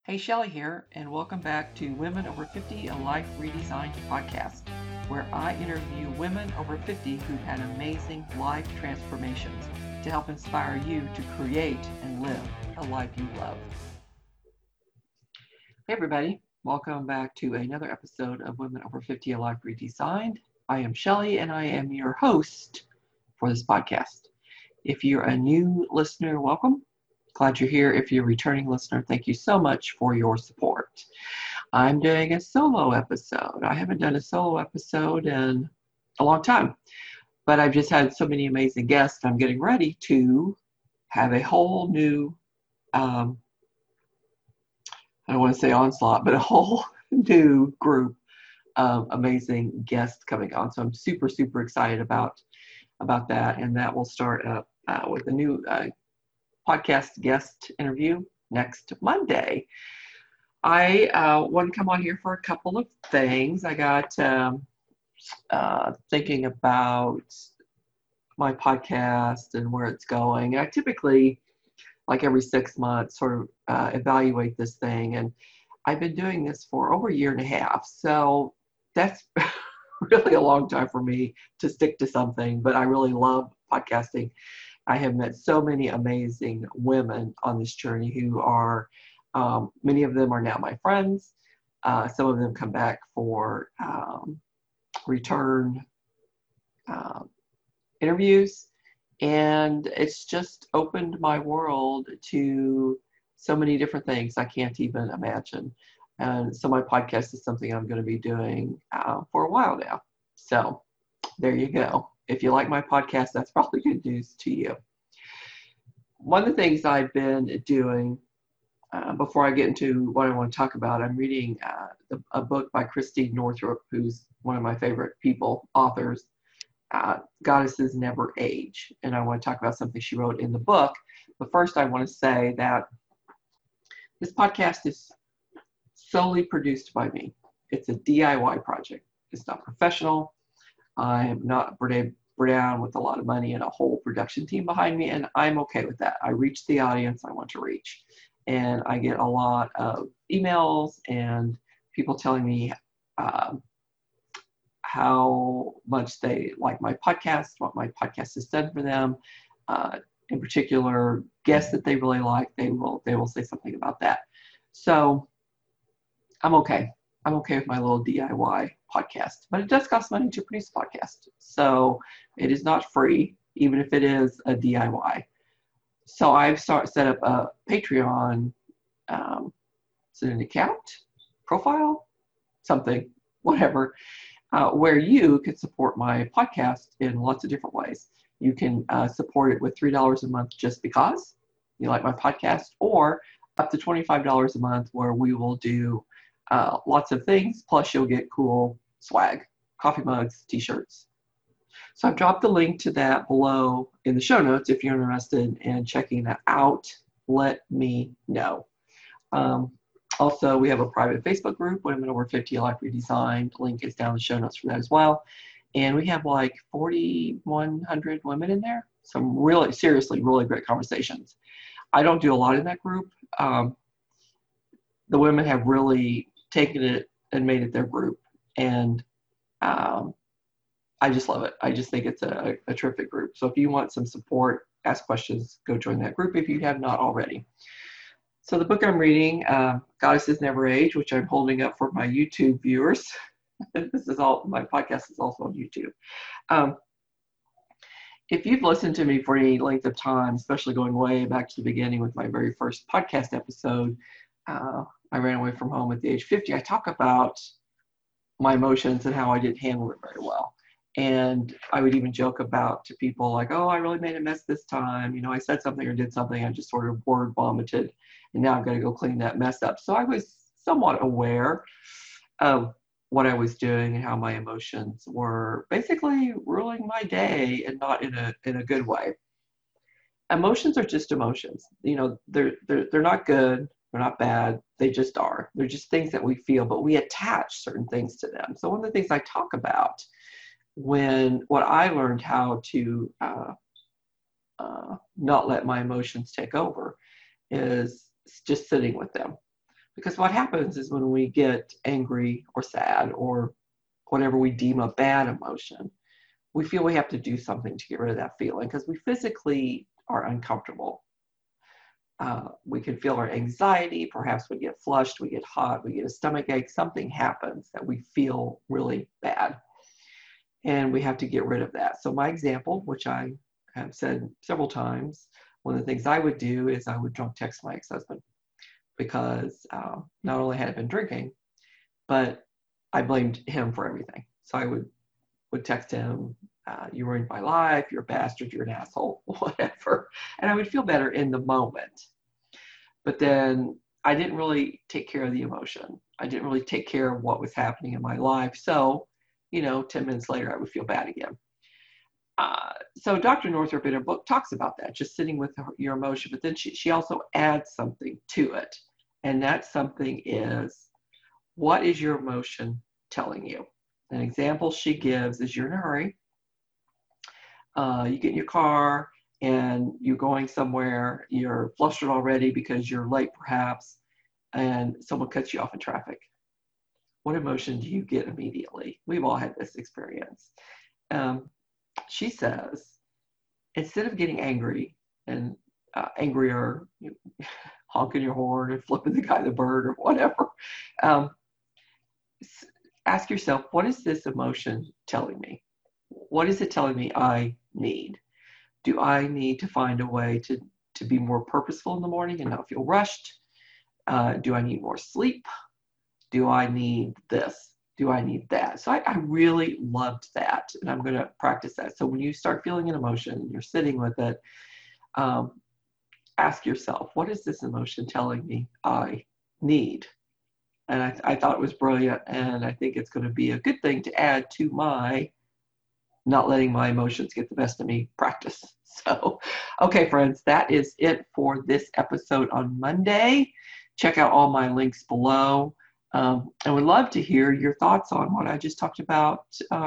Hey, Shelley here, and welcome back to Women Over 50, a Life Redesigned podcast, where I interview women over 50 who've had amazing life transformations to help inspire you to create and live a life you love. Hey, everybody, welcome back to another episode of Women Over 50, a Life Redesigned. I am Shelley, and I am your host for this podcast. If you're a new listener, welcome. Glad you're here. If you're a returning listener, thank you so much for your support. I'm doing a solo episode. I haven't done a solo episode in a long time, but I've just had so many amazing guests. I'm getting ready to have a whole new, I don't want to say onslaught, but a whole new group of amazing guests coming on. So I'm super, super excited about that. And that will start up with a new podcast guest interview next Monday. I want to come on here for a couple of things. I got thinking about my podcast and where it's going. I typically, like every 6 months, sort of evaluate this thing. And I've been doing this for over a year and a half. So that's really a long time for me to stick to something, but I really love podcasting. I have met so many amazing women on this journey who are, many of them are now my friends. Some of them come back for return interviews. And it's just opened my world to so many different things I can't even imagine. And so my podcast is something I'm going to be doing for a while now. So there you go. If you like my podcast, that's probably good news to you. One of the things I've been doing, before I get into what I want to talk about, I'm reading a book by Christine Northrup, who's one of my favorite authors. Goddesses Never Age. And I want to talk about something she wrote in the book. But first, I want to say that this podcast is solely produced by me. It's a DIY project. It's not professional. I'm not down with a lot of money and a whole production team behind me, and I'm okay with that. I reach the audience I want to reach, and I get a lot of emails and people telling me how much they like my podcast, what my podcast has done for them. In particular, guests that they really like, they will say something about that. So I'm okay. I'm okay with my little DIY podcast, but it does cost money to produce a podcast. So it is not free, even if it is a DIY. So I've set up a Patreon, is it an account, profile, something, whatever, where you can support my podcast in lots of different ways. You can support it with $3 a month just because you like my podcast, or up to $25 a month where we will do lots of things, plus you'll get cool swag, coffee mugs, t-shirts. So I've dropped the link to that below in the show notes. If you're interested in checking that out, let me know. Also, we have a private Facebook group, Women Over 50 Life Redesigned. Link is down in the show notes for that as well. And we have like 4,100 women in there. Some really, seriously, really great conversations. I don't do a lot in that group. The women have really taken it and made it their group. And I just love it. I just think it's a terrific group. So if you want some support, ask questions, go join that group if you have not already. So the book I'm reading, Goddesses Never Age, which I'm holding up for my YouTube viewers. This is all, my podcast is also on YouTube. If you've listened to me for any length of time, especially going way back to the beginning with my very first podcast episode, I ran away from home at the age of 50. I talk about my emotions and how I didn't handle it very well. And I would even joke about to people like, oh, I really made a mess this time. You know, I said something or did something, I just sort of word vomited, and now I've got to go clean that mess up. So I was somewhat aware of what I was doing and how my emotions were basically ruling my day, and not in a good way. Emotions are just emotions. You know, they're not good, they're not bad, they just are. They're just things that we feel, but we attach certain things to them. So one of the things I talk about what I learned how to not let my emotions take over is just sitting with them. Because what happens is when we get angry or sad or whatever we deem a bad emotion, we feel we have to do something to get rid of that feeling because we physically are uncomfortable. We can feel our anxiety, perhaps we get flushed, we get hot, we get a stomach ache, something happens that we feel really bad. And we have to get rid of that. So my example, which I have said several times, one of the things I would do is I would drunk text my ex-husband because not only had I been drinking, but I blamed him for everything. So I would text him, you ruined my life, you're a bastard, you're an asshole, whatever. And I would feel better in the moment. But then I didn't really take care of the emotion. I didn't really take care of what was happening in my life. So, 10 minutes later, I would feel bad again. So Dr. Northrup in her book talks about that, just sitting with your emotion. But then she also adds something to it. And that something is, what is your emotion telling you? An example she gives is you're in a hurry. You get in your car and you're going somewhere, you're flustered already because you're late perhaps, and someone cuts you off in traffic. What emotion do you get immediately? We've all had this experience. She says, instead of getting angry and angrier, honking your horn and flipping the guy the bird or whatever, ask yourself, what is this emotion telling me? What is it telling me I need? Do I need to find a way to be more purposeful in the morning and not feel rushed? Do I need more sleep? Do I need this? Do I need that? So I really loved that, and I'm going to practice that. So when you start feeling an emotion, you're sitting with it, ask yourself, what is this emotion telling me I need? And I thought it was brilliant, and I think it's going to be a good thing to add to my not letting my emotions get the best of me practice. So, okay, friends, that is it for this episode on Monday. Check out all my links below. I would love to hear your thoughts on what I just talked about,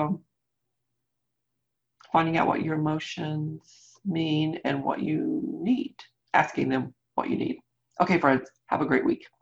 finding out what your emotions mean and what you need, asking them what you need. Okay, friends, have a great week.